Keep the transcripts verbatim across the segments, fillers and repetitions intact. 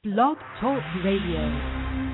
Blog Talk Radio.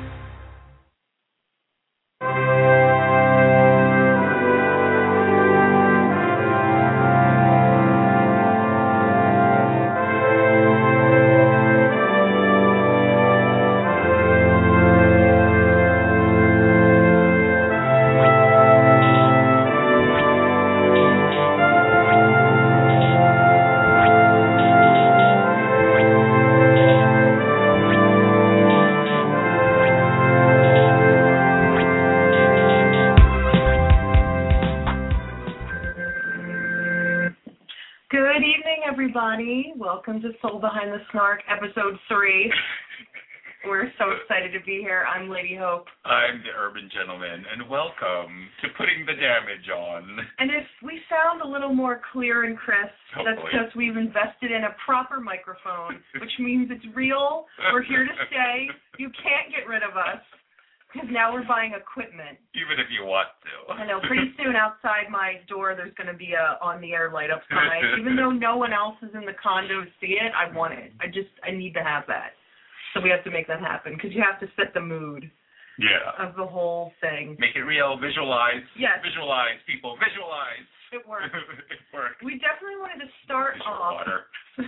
Welcome to Soul Behind the Snark, episode three. We're so excited to be here. I'm Lady Hope. I'm the Urban Gentleman, and welcome to Putting the Damage On. And if we sound a little more clear and crisp, Hopefully. That's because we've invested in a proper microphone, which means it's real. We're here to stay. You can't get rid of us. Because now we're buying equipment. Even if you want to. I know. Pretty soon outside my door there's going to be a on-the-air light up sign. Even though no one else is in the condo to see it, I want it. I just, I need to have that. So we have to make that happen because you have to set the mood yeah. of the whole thing. Make it real. Visualize. Yes. Visualize, people. Visualize. It works. It works. We definitely wanted to start Visual off. Water.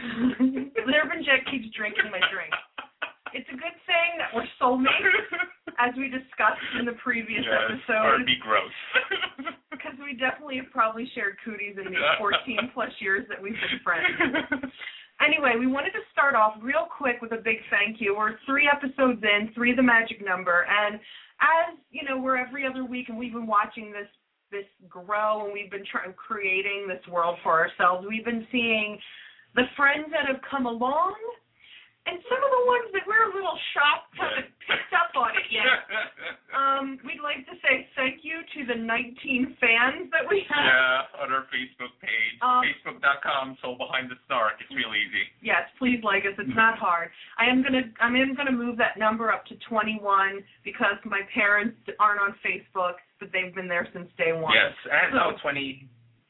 Urban Jet keeps drinking my drink. It's a good thing that we're soulmates, as we discussed in the previous yes, episode. Or it'd be gross. Because we definitely have probably shared cooties in these fourteen plus years that we've been friends. Anyway, we wanted to start off real quick with a big thank you. We're three episodes in, three the magic number, and as, you know, we're every other week and we've been watching this this grow and we've been trying creating this world for ourselves, we've been seeing the friends that have come along. And some of the ones that we're a little shocked haven't picked up on it yet. Um, we'd like to say thank you to the nineteen fans that we have. Yeah, on our Facebook page, um, facebook dot com, Soul Behind the Snark. It's real easy. Yes, please like us. It's not hard. I am gonna, I am gonna move that number up to twenty-one because my parents aren't on Facebook, but they've been there since day one. Yes, and so, oh, twenty.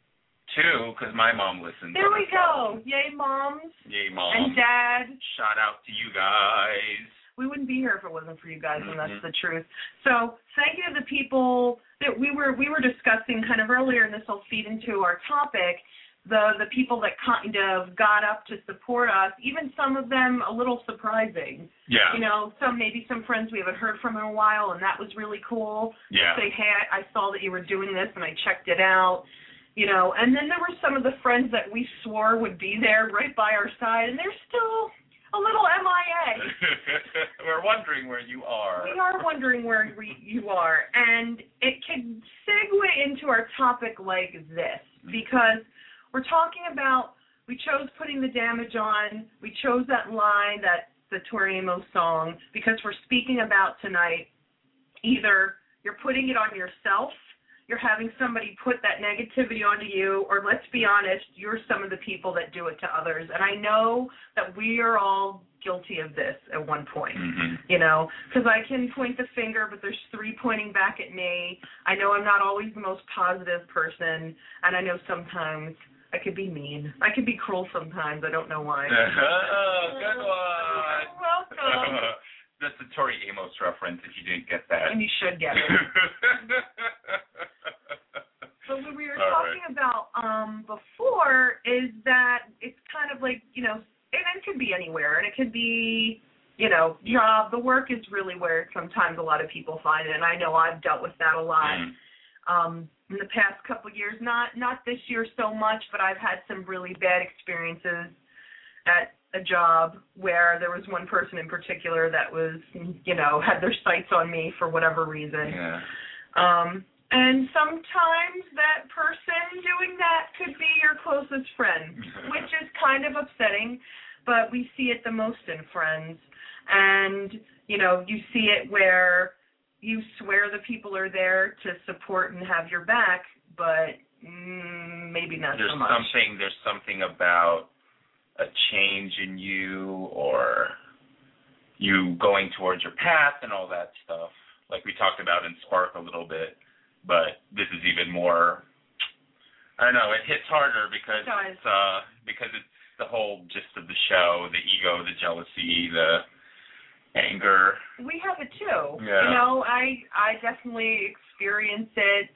Two, because my mom listens. There we go. Yay, moms. Yay, mom. And dad. Shout out to you guys. We wouldn't be here if it wasn't for you guys, mm-hmm. and that's the truth. So thank you to the people that we were we were discussing kind of earlier, and this will feed into our topic, the, the people that kind of got up to support us, even some of them a little surprising. Yeah. You know, some maybe some friends we haven't heard from in a while, and that was really cool. Yeah. Say, hey, I saw that you were doing this, and I checked it out. You know, and then there were some of the friends that we swore would be there right by our side, and they're still a little M I A. We're wondering where you are. We are wondering where we, you are, and it can segue into our topic like this, because we're talking about, we chose Putting the Damage On, we chose that line, that the Tori Amos song, because we're speaking about tonight, either you're putting it on yourself, you're having somebody put that negativity onto you, or let's be honest, you're some of the people that do it to others. And I know that we are all guilty of this at one point, mm-hmm. you know, because I can point the finger, but there's three pointing back at me. I know I'm not always the most positive person, and I know sometimes I could be mean. I could be cruel sometimes. I don't know why. Oh, good one. You're welcome. That's a Tori Amos reference if you didn't get that. And you should get it. But what we were All talking right. about um, before is that it's kind of like, you know, and it could be anywhere, and it could be, you know, job. The work is really where sometimes a lot of people find it, and I know I've dealt with that a lot. Mm. Um, in the past couple of years, not not this year so much, but I've had some really bad experiences at a job where there was one person in particular that was, you know, had their sights on me for whatever reason. Yeah. Um, and sometimes that person doing that could be your closest friend, which is kind of upsetting, but we see it the most in friends. And, you know, you see it where you swear the people are there to support and have your back, but mm, maybe not there's so much. Something, there's something about a change in you or you going towards your path and all that stuff, like we talked about in Spark a little bit, but this is even more, I don't know, it hits harder because it does. it's, uh, because it's the whole gist of the show, the ego, the jealousy, the anger. We have it too. Yeah. You know, I I definitely experience it.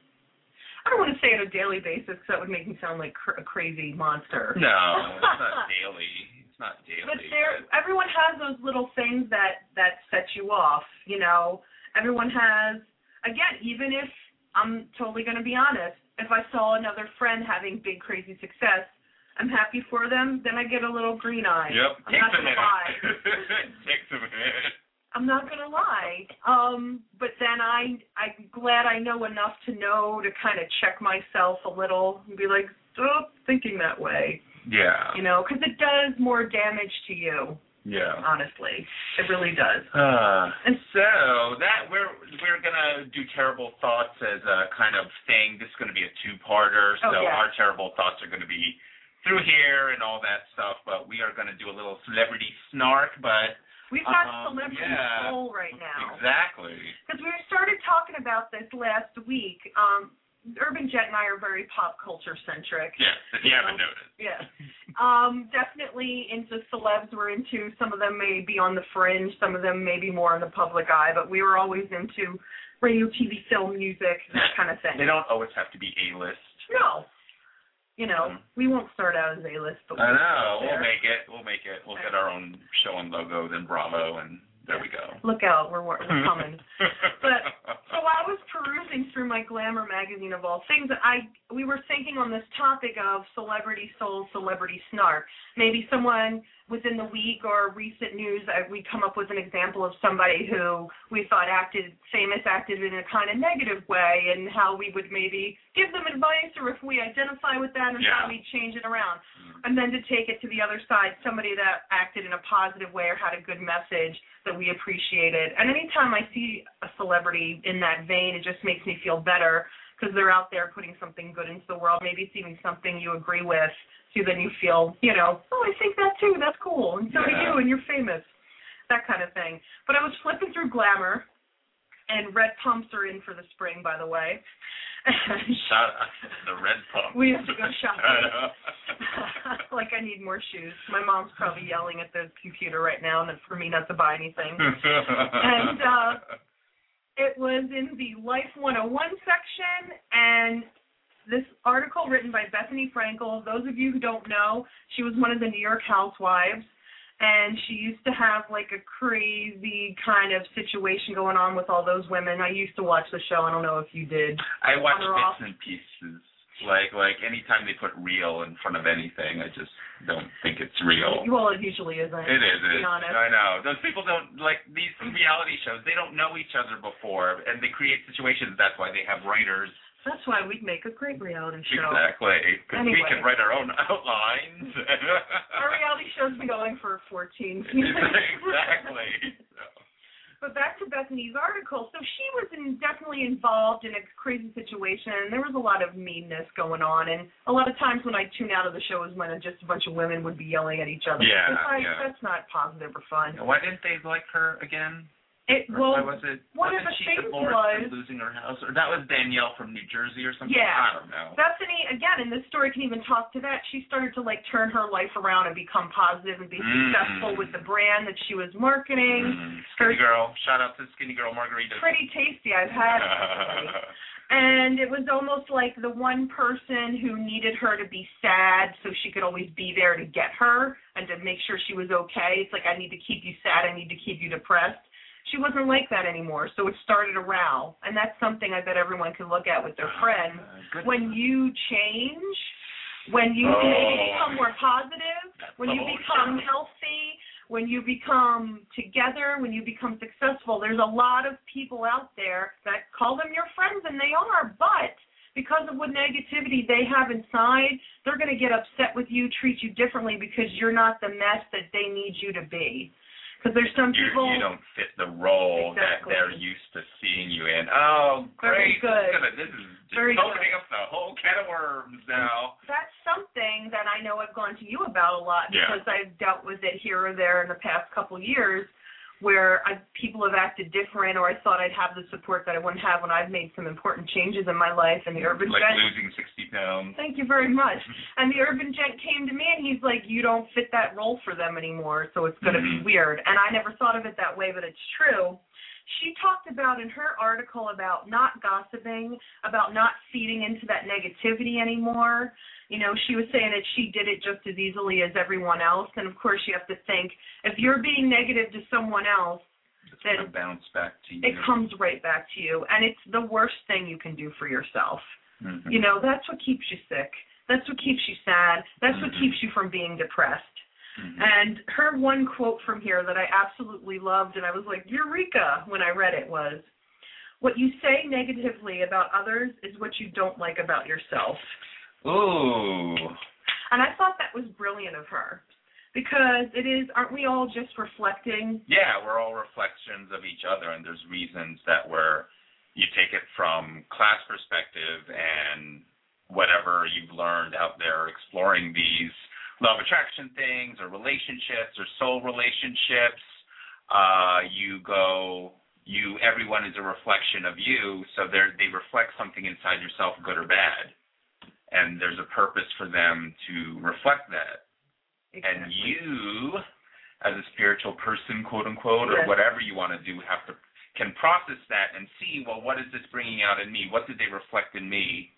I don't want to say on a daily basis because that would make me sound like cr- a crazy monster. No, it's not daily. It's not daily. But there, everyone has those little things that that set you off. You know, everyone has. Again, even if I'm totally going to be honest, if I saw another friend having big crazy success, I'm happy for them. Then I get a little green eye. Yep. I'm Takes not a gonna minute. lie. Takes a minute. I'm not gonna lie. Um, but then I I'm glad I know enough to know to kind of check myself a little and be like, stop thinking that way. Yeah. You know, because it does more damage to you. Yeah. Honestly, it really does. Uh, and so that we're we're gonna do terrible thoughts as a kind of thing. This is gonna be a two-parter. So Oh, yeah. our terrible thoughts are gonna be through here and all that stuff. But we are gonna do a little celebrity snark. But We've got um, celebrity yeah, soul right now. Exactly. Because we started talking about this last week. Um, Urban Jet and I are very pop culture centric. Yes, if you haven't Um, noticed. Yeah. Um, definitely into celebs we're into. Some of them may be on the fringe. Some of them may be more in the public eye. But we were always into radio, T V, film, music, that kind of thing. They don't always have to be A-list. No. You know, Um, we won't start out as A-list, but I we'll know. get there. We'll make it. We'll make it. We'll get our own show and logo, then Bravo, and there we go. Look out, we're, we're coming. But so I was perusing through my Glamour magazine of all things. I we were thinking on this topic of celebrity soul, celebrity snark. Maybe someone within the week or recent news, uh, we come up with an example of somebody who we thought acted famous, acted in a kind of negative way, and how we would maybe give them advice, or if we identify with that, and Yeah. how we change it around. And then to take it to the other side, somebody that acted in a positive way or had a good message that we appreciated. And anytime I see a celebrity in that vein, it just makes me feel better because they're out there putting something good into the world, maybe seeing something you agree with, so then you feel, you know, oh, I think that too, that's cool, and so Yeah. do you, and you're famous, that kind of thing. But I was flipping through Glamour, and red pumps are in for the spring, by the way. Shout out to the red pump. We have to go shopping. Like I need more shoes. My mom's probably yelling at the computer right now and for me not to buy anything. And uh, it was in the Life one oh one section, and this article written by Bethany Frankel. Those of you who don't know, she was one of the New York Housewives, and she used to have like a crazy kind of situation going on with all those women. I used to watch the show. I don't know if you did. I watch On or off? bits and pieces. Like like anytime they put real in front of anything, I just don't think it's real. Well, it usually isn't. It is. To It be is. honest. I know. Those people don't like these reality shows. They don't know each other before, and they create situations. That's why they have writers. That's why we'd make a great reality show. Exactly. Because we Anyway. can write our own outlines. Our reality show's been going for fourteen years. Exactly. So. But back to Bethany's article. So she was in, definitely involved in a crazy situation, and there was a lot of meanness going on. And a lot of times when I tune out of the show is when just a bunch of women would be yelling at each other. Yeah, It's like, yeah. that's not positive or fun. Why didn't they like her again? It, Or well, why was it? one of wasn't the she things divorced was- and losing her house? Or that was Danielle from New Jersey or something? Yeah. I don't know. Bethany, again, and this story can even talk to that, she started to, like, turn her life around and become positive and be Mm. successful with the brand that she was marketing. Mm. Skinny Girl. Shout out to Skinny Girl Margarita. Pretty tasty. I've had it. Actually. And it was almost like the one person who needed her to be sad so she could always be there to get her and to make sure she was okay. It's like, I need to keep you sad. I need to keep you depressed. She wasn't like that anymore, so it started a row. And that's something I bet everyone can look at with their friends. Good. When you change, when you Oh. maybe become more positive, That's when the you whole become show. healthy, when you become together, when you become successful, there's a lot of people out there that call them your friends, and they are, but because of what negativity they have inside, they're going to get upset with you, treat you differently because you're not the mess that they need you to be. Because there's some You, people... you don't fit the role Exactly. that they're used to seeing you in. Oh, Very great. good. This is, gonna, this is just Very opening good. up the whole can of worms now. That's something that I know I've gone to you about a lot Yeah. because I've dealt with it here or there in the past couple years where I, people have acted different, or I thought I'd have the support that I wouldn't have when I've made some important changes in my life. And the Urban like Gent, losing sixty pounds. Thank you very much. And the Urban Gent came to me, and he's like, "You don't fit that role for them anymore, so it's going to mm-hmm. be weird." And I never thought of it that way, but it's true. She talked about in her article about not gossiping, about not feeding into that negativity anymore. You know, she was saying that she did it just as easily as everyone else. And, of course, you have to think, if you're being negative to someone else, it's then going to bounce back to you. It comes right back to you. And it's the worst thing you can do for yourself. Mm-hmm. You know, that's what keeps you sick. That's what keeps you sad. That's mm-hmm. what keeps you from being depressed. Mm-hmm. And her one quote from here that I absolutely loved, and I was like, Eureka, when I read it, was, "What you say negatively about others is what you don't like about yourself." Ooh. And I thought that was brilliant of her, because it is, aren't we all just reflecting? Yeah, we're all reflections of each other, and there's reasons that we're, you take it from class perspective and whatever you've learned out there exploring these law of attraction things or relationships or soul relationships. Uh, you go, you, everyone is a reflection of you, so they they reflect something inside yourself, good or bad. And there's a purpose for them to reflect that. Exactly. And you, as a spiritual person, quote unquote, yes. or whatever you want to do, have to can process that and see, well, what is this bringing out in me? What did they reflect in me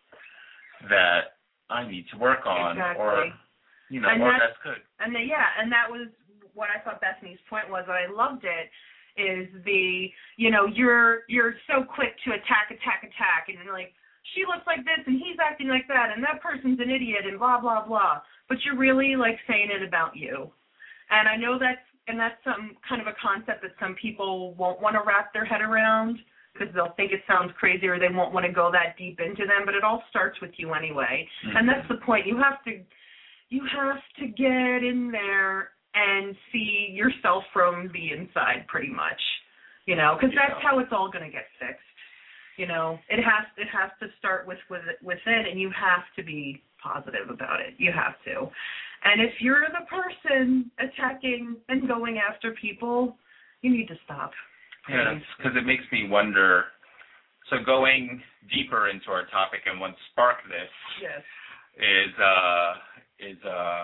that I need to work on? Exactly. Or, you know, and or that's, that's good. And the, yeah, and that was what I thought Bethany's point was, and I loved it. Is the, you know, you're you're so quick to attack, attack, attack, and you're like, she looks like this, and he's acting like that, and that person's an idiot, and blah, blah, blah. But you're really, like, saying it about you. And I know that's, and that's some kind of a concept that some people won't want to wrap their head around, because they'll think it sounds crazy, or they won't want to go that deep into them, but it all starts with you anyway. Mm-hmm. And that's the point. You have to, you have to get in there and see yourself from the inside, pretty much, you know, because yeah. that's how it's all going to get fixed. You know, it has it has to start with, with within, and you have to be positive about it. You have to. And if you're the person attacking and going after people, you need to stop. Yeah, because it makes me wonder. So going deeper into our topic, and what sparked this yes. is uh, is uh,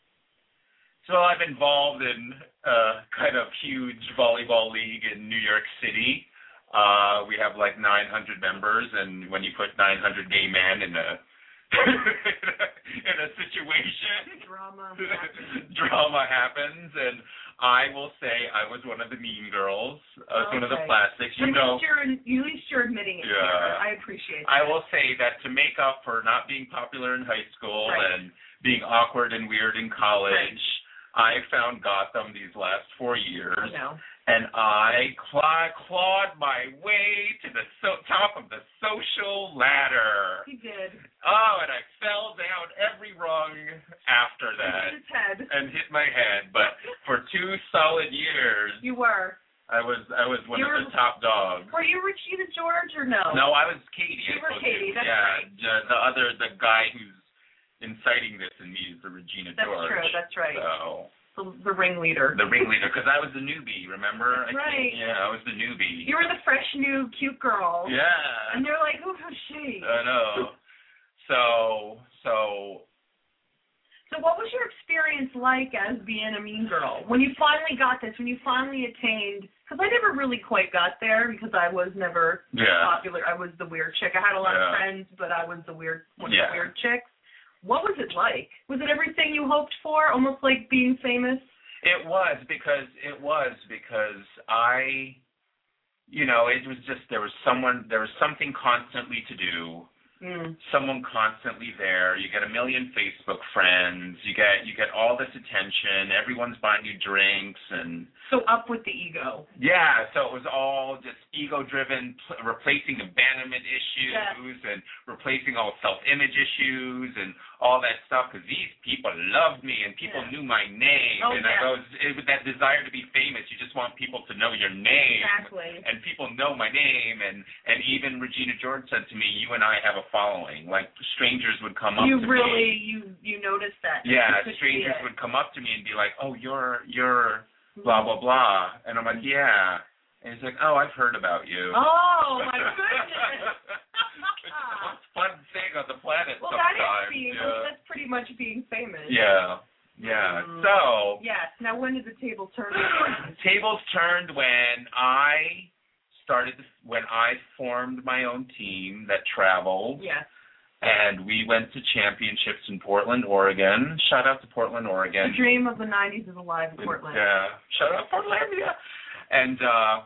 so I'm involved in a kind of huge volleyball league in New York City. Uh, we have like nine hundred members, and when you put nine hundred gay men in a in a situation, drama happens. drama happens, and I will say I was one of the mean girls. I was okay. one of the plastics. You at know, least you're, at least you're admitting it. Yeah, here. I appreciate that. I will say that to make up for not being popular in high school right. and being awkward and weird in college, right. I found Gotham these last four years. I know. And I claw, clawed my way to the so, top of the social ladder. He did. Oh, and I fell down every rung after that. And hit his head. And hit my head. But for two solid years. You were. I was I was one you of were, the top dogs. Were you Regina George or no? No, I was Katie. You were Katie, you. that's yeah, right. Yeah, the other, the guy who's inciting this in me is the Regina that's George. That's true, that's right. So. The, the ringleader. The ringleader, because I was the newbie, remember? That's right. Yeah, I was the newbie. You were the fresh, new, cute girl. Yeah. And they're like, who is she? I know. So, so. So what was your experience like as being a mean girl? When you finally got this, when you finally attained, because I never really quite got there because I was never yeah. popular. I was the weird chick. I had a lot yeah. of friends, but I was the weird, one of yeah. the weird chicks. What was it like? Was it everything you hoped for, almost like being famous? It was because it was because I, you know, it was just there was someone, there was something constantly to do. Mm. Someone constantly there. You get a million Facebook friends. You get you get all this attention. Everyone's buying you drinks and. So up with the ego. Yeah. So it was all just ego-driven, pl- replacing abandonment issues yes. and replacing all self-image issues and all that stuff. Because these people loved me and people yeah. knew my name. Oh, and yeah. I was it, with that desire to be famous. You just want people to know your name. Exactly. And people know my name. And and even Regina George said to me, "You and I have a following." Like strangers would come up you to really, me. You really you noticed that. Yeah, you strangers would come up to me and be like, "Oh, you're you're blah, blah, blah. And I'm like, yeah. And he's like, oh, I've heard about you. Oh, my goodness. It's the most fun thing on the planet well, sometimes. that is being, yeah. that's pretty much being famous. Yeah. Yeah. Mm. So. Yes. Now, when did the table turn? Tables turned when I started, when I formed my own team that traveled. Yes. And we went to championships in Portland, Oregon. Shout out to Portland, Oregon. The dream of the nineties is alive in Portland. Yeah. Shout out Portland, yeah. And uh,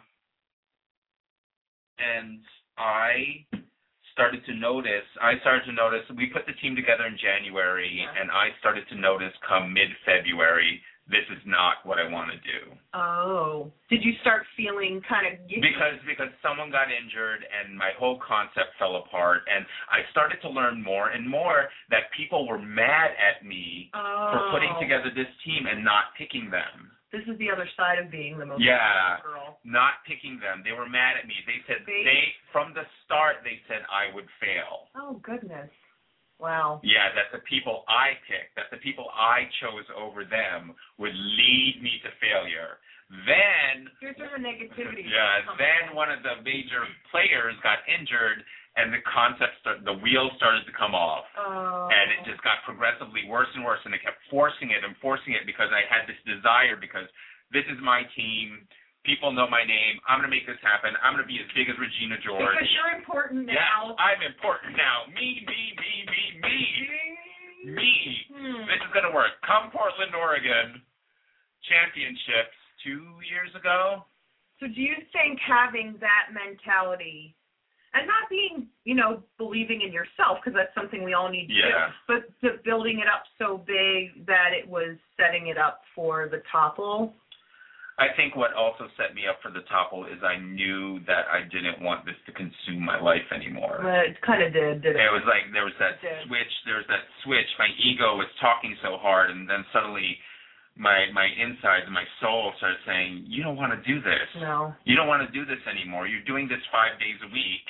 and I started to notice, I started to notice, we put the team together in January, yeah. and I started to notice come mid-February, this is not what I want to do. Oh. Did you start feeling kind of... Because because someone got injured and my whole concept fell apart, and I started to learn more and more that people were mad at me oh. for putting together this team and not picking them. This is the other side of being the most yeah, girl. Not picking them. They were mad at me. They said they, they from the start they said I would fail. Oh goodness. Wow. Yeah, that the people I picked, that the people I chose over them would lead me to failure. Then here's where the negativity. Yeah, then one of the major players got injured and the concept start, the wheels started to come off. Oh. And it just got progressively worse and worse, and they kept forcing it and forcing it because I had this desire, because this is my team. People know my name. I'm going to make this happen. I'm going to be as big as Regina George. Because you're important now. Yes, I'm important now. Me, me, me, me, me. Me. Hmm. This is going to work. Come Portland, Oregon. Championships two years ago. So do you think having that mentality, and not being, you know, believing in yourself, because that's something we all need to yeah. do, but to building it up so big that it was setting it up for the topple? I think what also set me up for the topple is I knew that I didn't want this to consume my life anymore. Well, it kind of did, didn't it? It was like there was that switch, there was that switch. My ego was talking so hard, and then suddenly my my insides, my soul started saying, you don't want to do this. No. You don't want to do this anymore. You're doing this five days a week.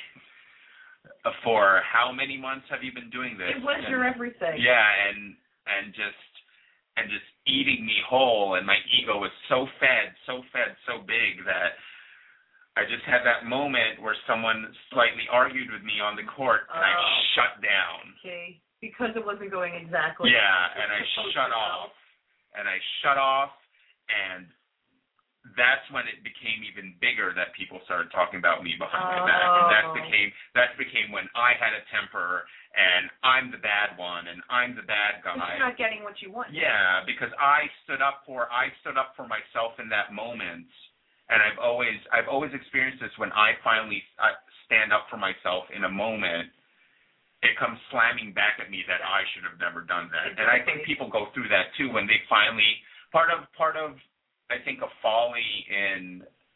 For how many months have you been doing this? It was and, your everything. Yeah, and and just and just eating me whole, and my ego was so fed, so fed, so big that I just had that moment where someone slightly argued with me on the court, and oh. I shut down. Okay, because it wasn't going exactly. Yeah, and I shut off, and I shut off, and that's when it became even bigger that people started talking about me behind oh. my back, and that became that became when I had a temper, and I'm the bad one, and I'm the bad guy. You're not getting what you want. Yeah, because I stood up for I stood up for myself in that moment, and I've always I've always experienced this when I finally uh, stand up for myself in a moment. It comes slamming back at me that I should have never done that, exactly. And I think people go through that too when they finally part of part of. I think a folly in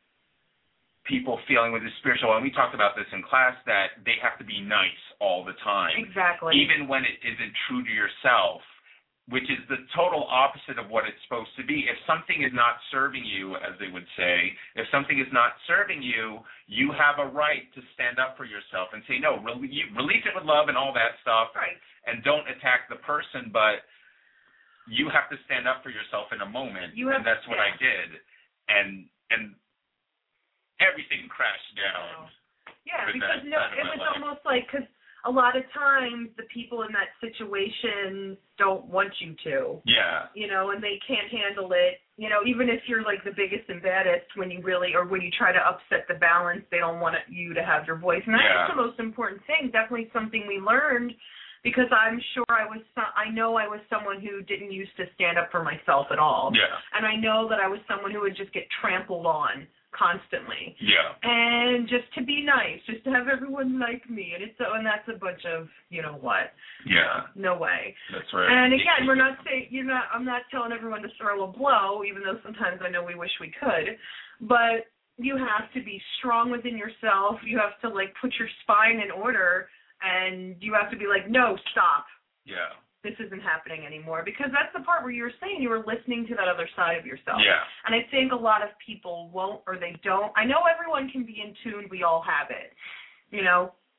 people feeling with the spiritual, and we talked about this in class, that they have to be nice all the time. Exactly. Even when it isn't true to yourself, which is the total opposite of what it's supposed to be. If something is not serving you, as they would say, if something is not serving you, you have a right to stand up for yourself and say, no, re- release it with love and all that stuff, right. And don't attack the person, but you have to stand up for yourself in a moment, you have, and that's what yeah. I did, and and everything crashed down. Yeah, because no, it was life. Almost like, because a lot of times the people in that situation don't want you to. Yeah. You know, and they can't handle it. You know, even if you're like the biggest and baddest, when you really, or when you try to upset the balance, they don't want you to have your voice. And that's yeah. the most important thing. Definitely something we learned. Because I'm sure I was, I know I was someone who didn't used to stand up for myself at all. Yeah. And I know that I was someone who would just get trampled on constantly. Yeah. And just to be nice, just to have everyone like me, and it's and that's a bunch of, you know what? Yeah. No way. That's right. And again, we're not saying you're not. I'm not telling everyone to throw a blow, even though sometimes I know we wish we could, but you have to be strong within yourself. You have to like put your spine in order. And you have to be like, no, stop. Yeah. This isn't happening anymore. Because that's the part where you were saying you were listening to that other side of yourself. Yeah. And I think a lot of people won't, or they don't. I know everyone can be in tune. We all have it. You know?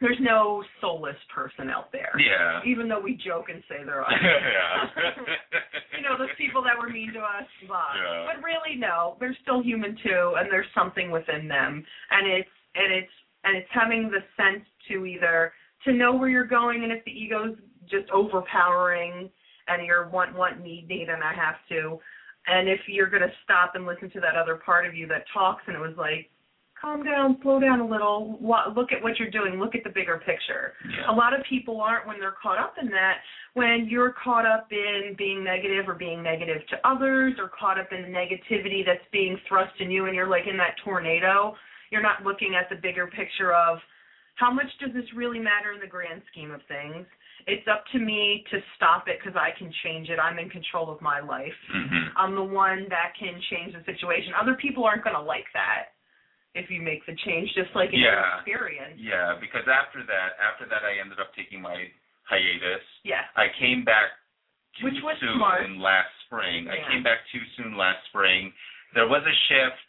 there's no soulless person out there. Yeah. Even though we joke and say there are. Yeah. You know, those people that were mean to us, blah. Yeah. But really, no, they're still human too, and there's something within them, and it's and it's and it's having the sense to either to know where you're going, and if the ego's just overpowering, and you're want want need need, and I have to, and if you're gonna stop and listen to that other part of you that talks, and it was like, calm down, slow down a little, look at what you're doing, look at the bigger picture. Yeah. A lot of people aren't when they're caught up in that, when you're caught up in being negative or being negative to others or caught up in the negativity that's being thrust in you and you're like in that tornado, you're not looking at the bigger picture of how much does this really matter in the grand scheme of things. It's up to me to stop it because I can change it. I'm in control of my life. Mm-hmm. I'm the one that can change the situation. Other people aren't going to like that if you make the change, just like in yeah. your experience. Yeah, because after that, after that, I ended up taking my hiatus. Yeah. I came back too Which was soon smart. last spring. Yeah. I came back too soon last spring. There was a shift,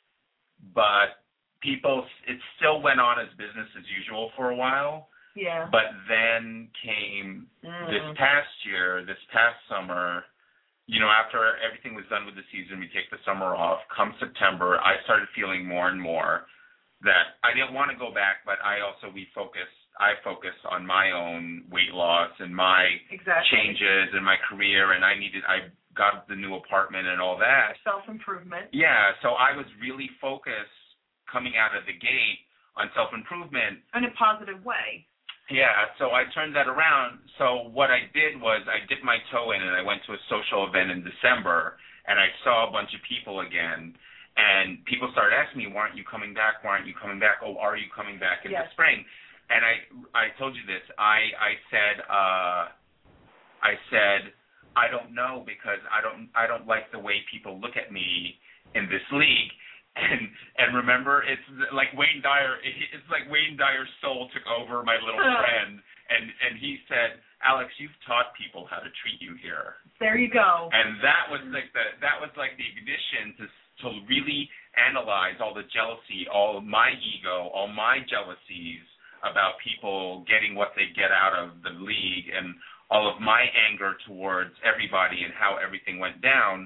but people, it still went on as business as usual for a while. Yeah. But then came mm. this past year, this past summer, you know, after everything was done with the season, we take the summer off. Come September, I started feeling more and more that I didn't want to go back, but I also, we focus, I focused on my own weight loss and my exactly. changes in my career, and I needed, I got the new apartment and all that. Self-improvement. Yeah, so I was really focused coming out of the gate on self-improvement. In a positive way. Yeah, so I turned that around. So what I did was I dipped my toe in and I went to a social event in December and I saw a bunch of people again. And people started asking me, why aren't you coming back? Why aren't you coming back? Oh, are you coming back in yes. the spring? And I I told you this. I, I said, uh, I said, I don't know because I don't I don't like the way people look at me in this league. And and remember, it's like Wayne Dyer. It's like Wayne Dyer's soul took over my little friend, and and he said, "Alex, you've taught people how to treat you here." There you go. And that was like the that was like the ignition to to really analyze all the jealousy, all of my ego, all my jealousies about people getting what they get out of the league, and all of my anger towards everybody and how everything went down,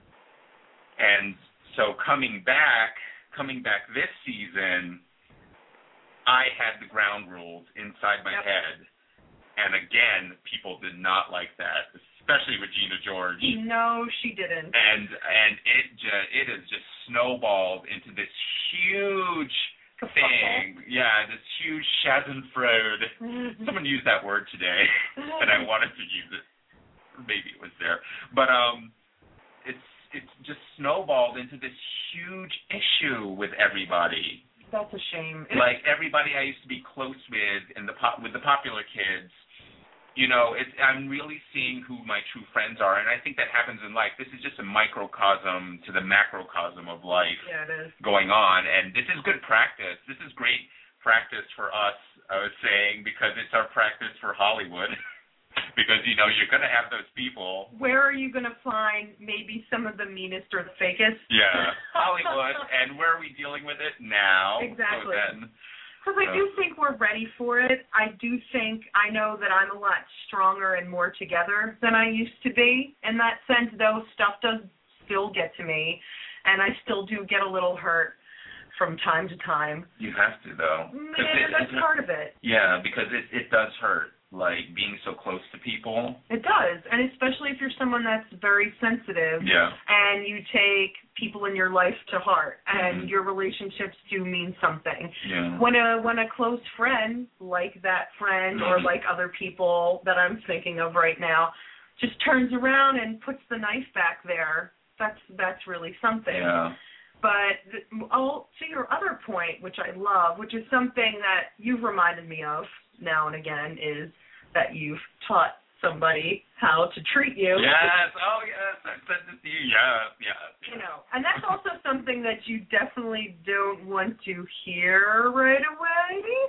and. So coming back, coming back this season, I had the ground rules inside my yep. head, and again, people did not like that, especially Regina George. No, she didn't. And and it ju- it has just snowballed into this huge thing. Yeah, this huge Schadenfreude. Mm-hmm. Someone used that word today, and I wanted to use it. Maybe it was there, but um, it's. It's just snowballed into this huge issue with everybody. That's a shame. Like everybody I used to be close with in the pop, with the popular kids, you know, it's, I'm really seeing who my true friends are, and I think that happens in life. This is just a microcosm to the macrocosm of life yeah, it is. going on, and this is good practice. This is great practice for us, I was saying, because it's our practice for Hollywood. Because, you know, you're going to have those people. Where are you going to find maybe some of the meanest or the fakest? Yeah, Hollywood. And where are we dealing with it now? Exactly. Because so I do think we're ready for it. I do think, I know that I'm a lot stronger and more together than I used to be. In that sense, though, stuff does still get to me. And I still do get a little hurt from time to time. You have to, though. Yeah, that's part of it. Yeah, because it, it does hurt. Like being so close to people. It does, and especially if you're someone that's very sensitive. Yeah. And you take people in your life to heart, and mm-hmm. your relationships do mean something. Yeah. When a when a close friend, like that friend, mm-hmm. or like other people that I'm thinking of right now, just turns around and puts the knife back there, that's that's really something. Yeah. But oh, to your other point, which I love, which is something that you've reminded me of now and again, is that you've taught somebody how to treat you. Yes. Oh, yes. I said this to you. Yes. Yes. You know, and that's also something that you definitely don't want to hear right away.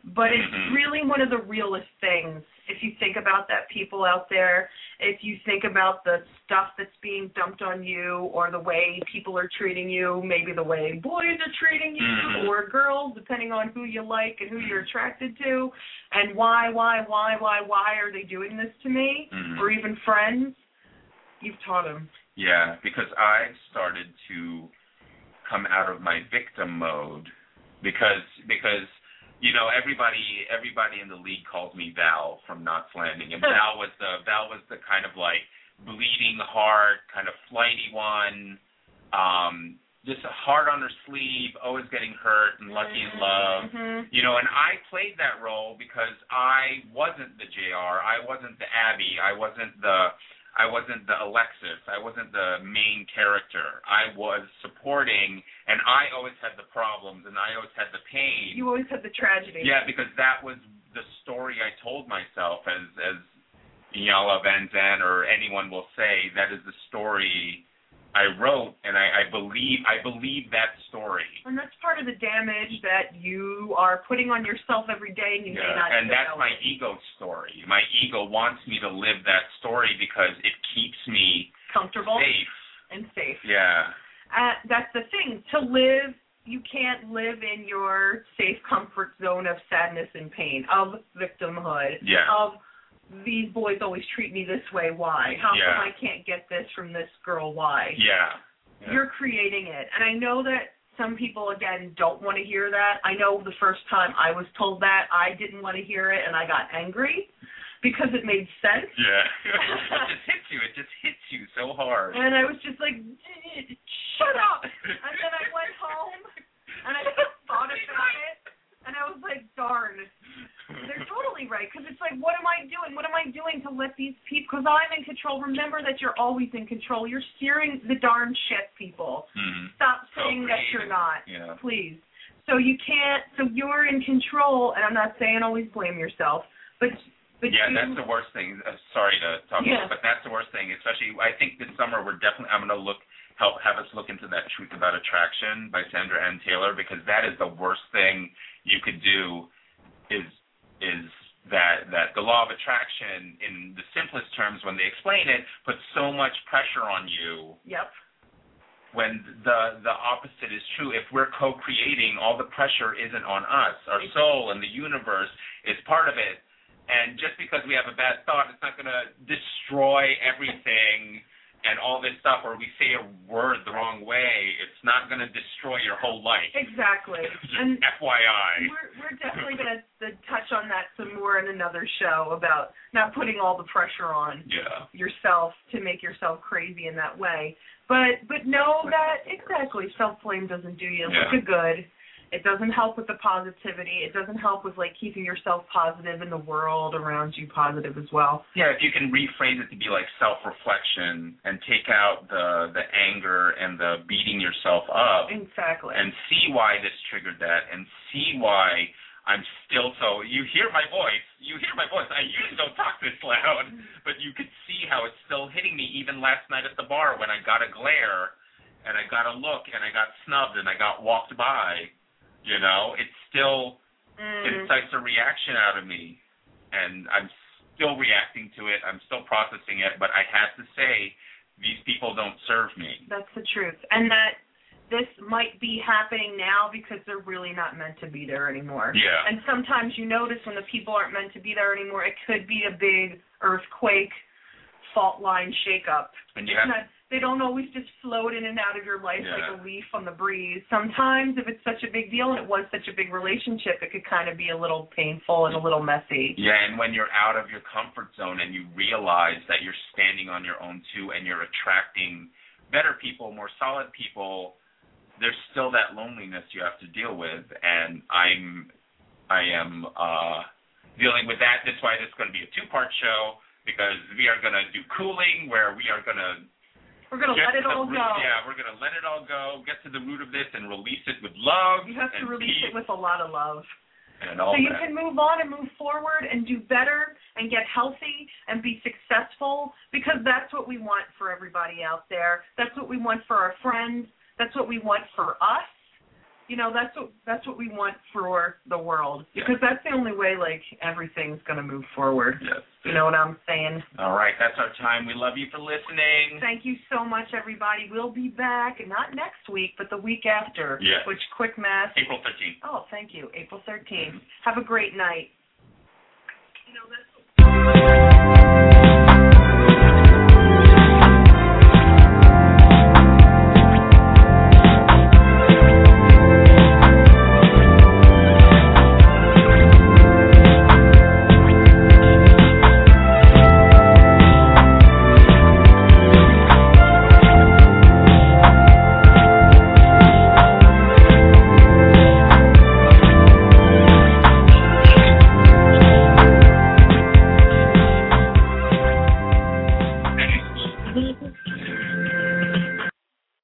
But it's Mm-hmm. really one of the realest things. If you think about that, people out there, if you think about the stuff that's being dumped on you or the way people are treating you, maybe the way boys are treating you Mhm. or girls, depending on who you like and who you're attracted to, and why, why, why, why, why are they doing this to me, Mhm. or even friends, you've taught them. Yeah, because I started to come out of my victim mode because because you know everybody everybody in the league calls me Val from Knots Landing, and Val was the Val was the kind of like bleeding heart, kind of flighty one, um, just a heart on her sleeve, always getting hurt and lucky in love. Mm-hmm. You know, and I played that role because I wasn't the J R, I wasn't the Abby, I wasn't the I wasn't the Alexis. I wasn't the main character. I was supporting, and I always had the problems, and I always had the pain. You always had the tragedy. Yeah, because that was the story I told myself, as as Iyanla Vanzant or anyone will say. That is the story I wrote, and I, I believe I believe that story. And that's part of the damage that you are putting on yourself every day, and you Yeah, may not and that's know my it. ego story. My ego wants me to live that story because it keeps me Comfortable safe. and safe. Yeah. Uh, that's the thing. To live, you can't live in your safe comfort zone of sadness and pain, of victimhood, Yeah. of these boys always treat me this way, why? How Yeah. come I can't get this from this girl, why? Yeah. Yeah. You're creating it. And I know that some people, again, don't want to hear that. I know the first time I was told that, I didn't want to hear it, and I got angry because it made sense. Yeah. It just hits you. It just hits you so hard. And I was just like, shut up. And then I went home, and I thought about it, and I was like, darn. They're totally right, because it's like, what am I doing? What am I doing to let these people, because I'm in control. Remember that you're always in control. You're steering the darn ship, people. Mm-hmm. Stop So saying that you're not, Yeah. please. So you can't, so you're in control, and I'm not saying always blame yourself, but but Yeah, you, that's the worst thing. Uh, sorry to talk Yeah. about, but that's the worst thing. Especially, I think this summer we're definitely. I'm going to look help have us look into that Truth About Attraction by Sandra Ann Taylor, because that is the worst thing you could do. Is is that that the law of attraction, in the simplest terms, when they explain it, puts so much pressure on you. Yep. When the the opposite is true. If we're co-creating, all the pressure isn't on us. Our soul and the universe is part of it. And just because we have a bad thought, it's not going to destroy everything and all this stuff, or we say a word the wrong way, it's not going to destroy your whole life. Exactly. Just And F Y I. we're we're definitely going to touch on that some more in another show about not putting all the pressure on Yeah. yourself to make yourself crazy in that way. But but know that exactly self-blame doesn't do you Yeah. look good. It doesn't help with the positivity. It doesn't help with like keeping yourself positive and the world around you positive as well. Yeah, if you can rephrase it to be like self-reflection and take out the the anger and the beating yourself up, Exactly. and see why this triggered that, and see why I'm still so. You hear my voice. You hear my voice. I usually don't talk this loud, but you could see how it's still hitting me. Even last night at the bar when I got a glare, and I got a look, and I got snubbed, and I got walked by. You know, it still Mm. incites a reaction out of me, and I'm still reacting to it. I'm still processing it, but I have to say, these people don't serve me. That's the truth. And that this might be happening now because they're really not meant to be there anymore. Yeah. And sometimes you notice when the people aren't meant to be there anymore, it could be a big earthquake, fault line shakeup. And you It's have, not, they don't always just float in and out of your life Yeah. like a leaf on the breeze. Sometimes if it's such a big deal and it was such a big relationship, it could kind of be a little painful and a little messy. yeah, and when you're out of your comfort zone and you realize that you're standing on your own too, and you're attracting better people, more solid people, there's still that loneliness you have to deal with, and I'm, I am uh, dealing with that. That's why this is going to be a two-part show, because we are going to do cooling, where we are going to We're going to get let it to the all root- go. Yeah, we're going to let it all go, get to the root of this, and release it with love. You have to and release peace it with a lot of love. and all So you that. can move on and move forward and do better and get healthy and be successful, because that's what we want for everybody out there. That's what we want for our friends. That's what we want for us. you know, that's what that's what we want for the world, because that's the only way, like, everything's going to move forward. Yes. You know what I'm saying? All right, that's our time. We love you for listening. Thank you so much, everybody. We'll be back, not next week, but the week after. Yes. Which, quick math. April thirteenth. Oh, thank you. April thirteenth. Have a great night. You know, that's